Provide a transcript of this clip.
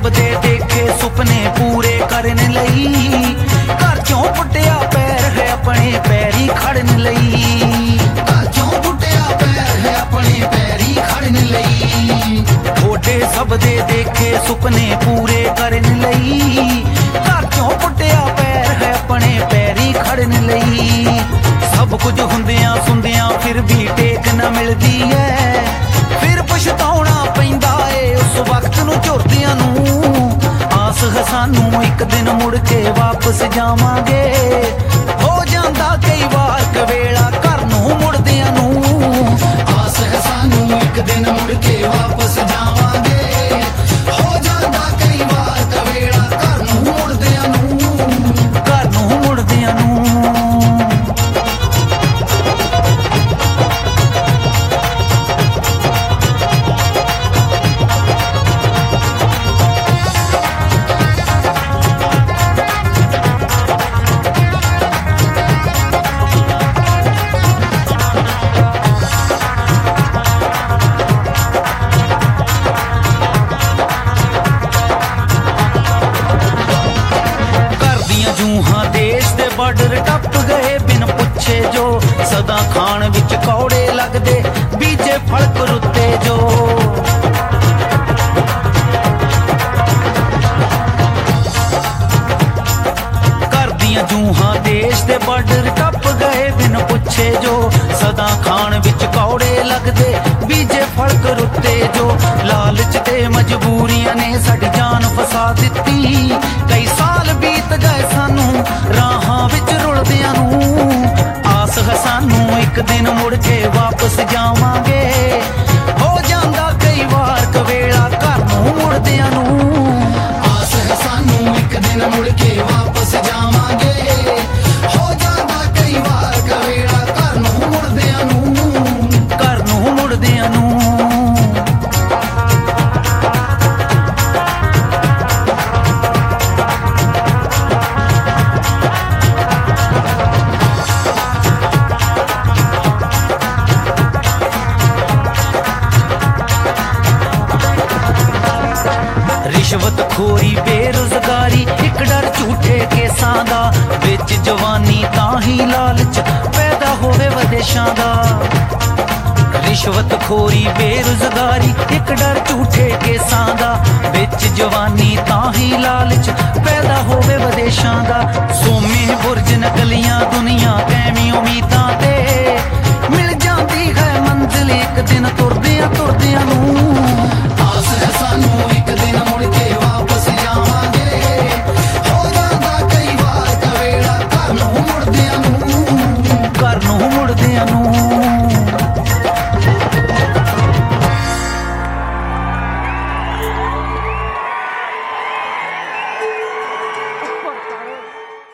सब दे देखे सुपने पूरे करने लई, घर चों पुट्टिया पैर है अपने पैरी खड़न लई, घर चों पुट्टिया पैर है अपने पैरी खड़न लई। थोड़े सब दे देखे सुपने पूरे करने लई, घर चों पुट्टिया पैर है अपने पैरी खड़न लई। सब कुछ हुंदियां सुंदियां फिर भी टेक न मिलदी है, फिर पछताउणा पैंदा ए उस वक्त नूं झुरदियां नूं। आस है सानू एक दिन मुड़ के वापस जावांगे, हो जांदा कई वार कवेला घर नूं मुड़दियां नूं। आस है सानू एक दिन मुड़ के वापस जावांगे, हो जांदा कई वार कवेला घर नूं मुड़दियां नूं, घर नूं मुड़दियां नूं। बार्डर टप गए बिन पुछे जो, सदा खान विच कौड़े लगदे बीजे फड़क रुते जो। कर दियां जूहां देश दे बार्डर टप गए बिन पुछे जो, सदा खान विच कौड़े लगदे बीजे फड़क रुते जो। लालच ते मजबूरियां ने साडी जान फसा दित्ती, कई साल बीत गए सानू राहां विच रुलदियां नूं। आस है सानू एक दिन मुड़ के वापस जावांगे, हो जांदा कई वार कवेला घर नूं मुड़दियां नूं। आस है सानू एक दिन मुड़ के वापस जावांगे, हो जांदा कई वार कवेला घर नूं मुड़दियां नूं, घर नूं मुड़दियां नूं। रिश्वतखोरी बेरोजगारी एक डर झूठे केसां दा, विच जवानी तां ही लालच पैदा होवे विदेशां दा। रिश्वतखोरी बेरोजगारी एक डर झूठे केसां दा, विच जवानी तां ही लालच पैदा होवे विदेशां दा। सोमे बुरज नकलियां